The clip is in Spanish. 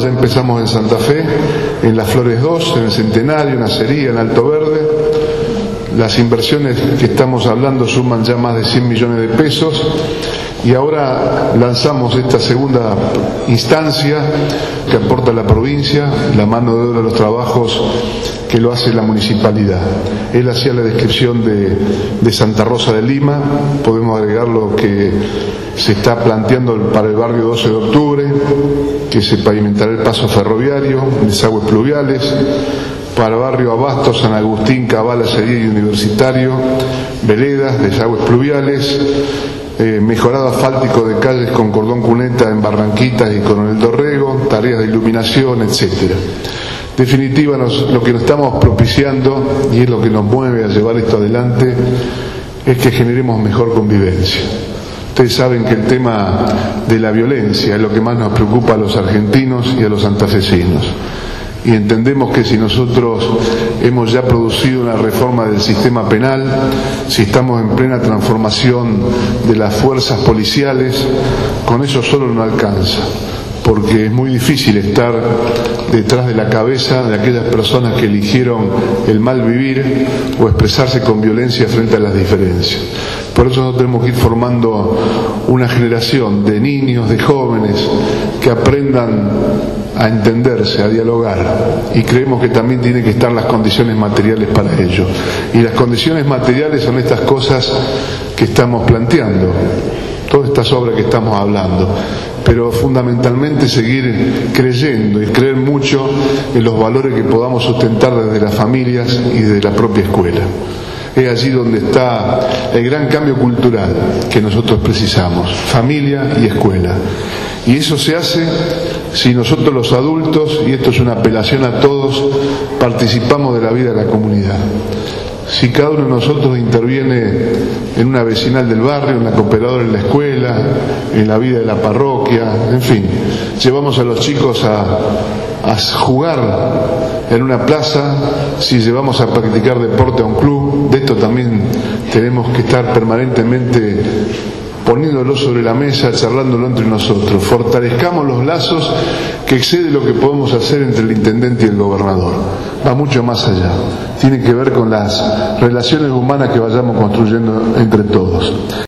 ya empezamos en Santa Fe, en Las Flores 2, en el Centenario, en Acería, en Alto Verde. Las inversiones que estamos hablando suman ya más de 100 millones de pesos y ahora lanzamos esta segunda instancia que aporta la provincia, la mano de obra de los trabajos que lo hace la municipalidad. Él hacía la descripción de Santa Rosa de Lima, podemos agregar lo que se está planteando para el barrio 12 de octubre, que se pavimentará el paso ferroviario, desagües pluviales, para el barrio Abasto, San Agustín, Cabal, Acería y Universitario, veredas, desagües pluviales, mejorado asfáltico de calles con cordón cuneta en Barranquitas y Coronel Dorrego, tareas de iluminación, etcétera. En definitiva, lo que nos estamos propiciando, y es lo que nos mueve a llevar esto adelante, es que generemos mejor convivencia. Ustedes saben que el tema de la violencia es lo que más nos preocupa a los argentinos y a los santafesinos. Y entendemos que si nosotros hemos ya producido una reforma del sistema penal, si estamos en plena transformación de las fuerzas policiales, con eso solo no alcanza, porque es muy difícil estar detrás de la cabeza de aquellas personas que eligieron el mal vivir o expresarse con violencia frente a las diferencias. Por eso nosotros tenemos que ir formando una generación de niños, de jóvenes, que aprendan a entenderse, a dialogar, y creemos que también tienen que estar las condiciones materiales para ello. Y las condiciones materiales son estas cosas que estamos planteando, todas estas obras que estamos hablando, pero fundamentalmente seguir creyendo y creer mucho en los valores que podamos sustentar desde las familias y desde la propia escuela. Es allí donde está el gran cambio cultural que nosotros precisamos, familia y escuela. Y eso se hace si nosotros los adultos, y esto es una apelación a todos, participamos de la vida de la comunidad. Si cada uno de nosotros interviene en una vecinal del barrio, en la cooperadora en la escuela, en la vida de la parroquia, en fin, llevamos a los chicos a jugar en una plaza, si llevamos a practicar deporte a un club, de esto también tenemos que estar permanentemente poniéndolo sobre la mesa, charlándolo entre nosotros. Fortalezcamos los lazos que excede lo que podemos hacer entre el intendente y el gobernador. Va mucho más allá. Tiene que ver con las relaciones humanas que vayamos construyendo entre todos.